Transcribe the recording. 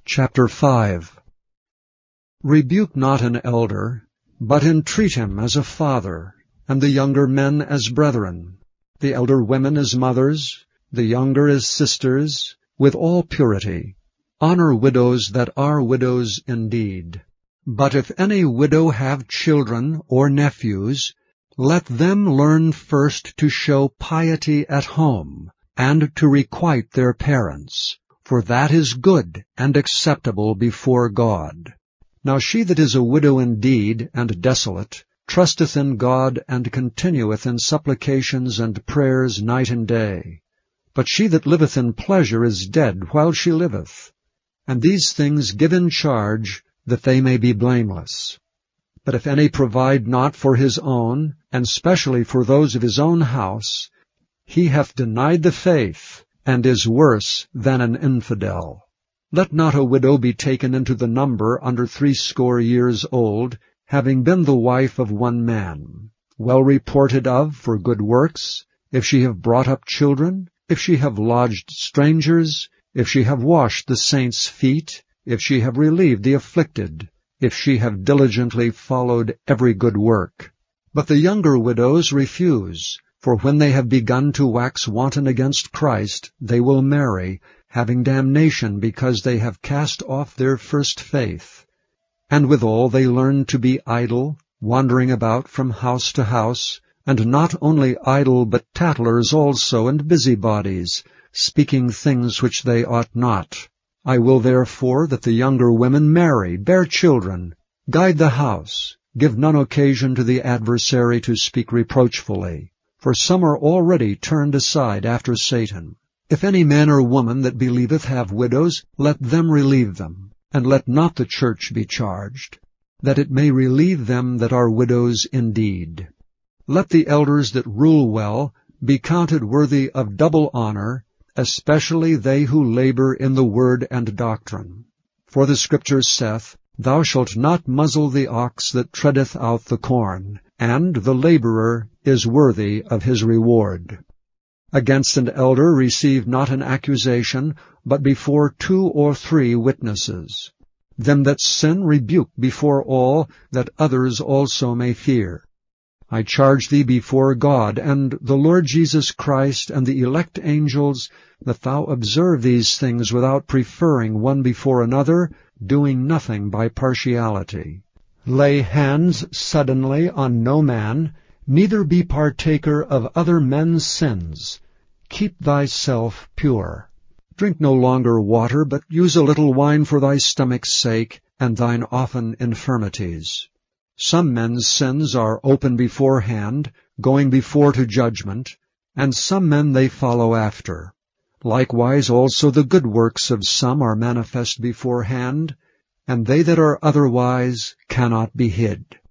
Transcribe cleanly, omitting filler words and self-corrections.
Chapter 5. Rebuke not an elder, but entreat him as a father, and the younger men as brethren, the elder women as mothers, the younger as sisters, with all purity. Honor widows that are widows indeed. But if any widow have children or nephews, let them learn first to show piety at home, and to requite their parents, for that is good and acceptable before God. Now she that is a widow indeed and desolate trusteth in God, and continueth in supplications and prayers night and day. But she that liveth in pleasure is dead while she liveth. And these things give in charge, that they may be blameless. But if any provide not for his own, and specially for those of his own house, he hath denied the faith, and is worse than an infidel. Let not a widow be taken into the number under 60 years old, having been the wife of one man, well reported of for good works, if she have brought up children, if she have lodged strangers, if she have washed the saints' feet, if she have relieved the afflicted, if she have diligently followed every good work. But the younger widows refuse, for when they have begun to wax wanton against Christ, they will marry, having damnation because they have cast off their first faith. And withal they learn to be idle, wandering about from house to house, and not only idle but tattlers also and busybodies, speaking things which they ought not. I will therefore that the younger women marry, bear children, guide the house, give none occasion to the adversary to speak reproachfully. For some are already turned aside after Satan. If any man or woman that believeth have widows, let them relieve them, and let not the church be charged, that it may relieve them that are widows indeed. Let the elders that rule well be counted worthy of double honor, especially they who labor in the word and doctrine. For the Scripture saith, Thou shalt not muzzle the ox that treadeth out the corn, and the laborer is worthy of his reward. Against an elder receive not an accusation, but before 2 or 3 witnesses. Them that sin rebuke before all, that others also may fear. I charge thee before God and the Lord Jesus Christ and the elect angels, that thou observe these things without preferring one before another, doing nothing by partiality. Lay hands suddenly on no man, neither be partaker of other men's sins. Keep thyself pure. Drink no longer water, but use a little wine for thy stomach's sake, and thine often infirmities. Some men's sins are open beforehand, going before to judgment, and some men they follow after. Likewise also the good works of some are manifest beforehand, and they that are otherwise cannot be hid.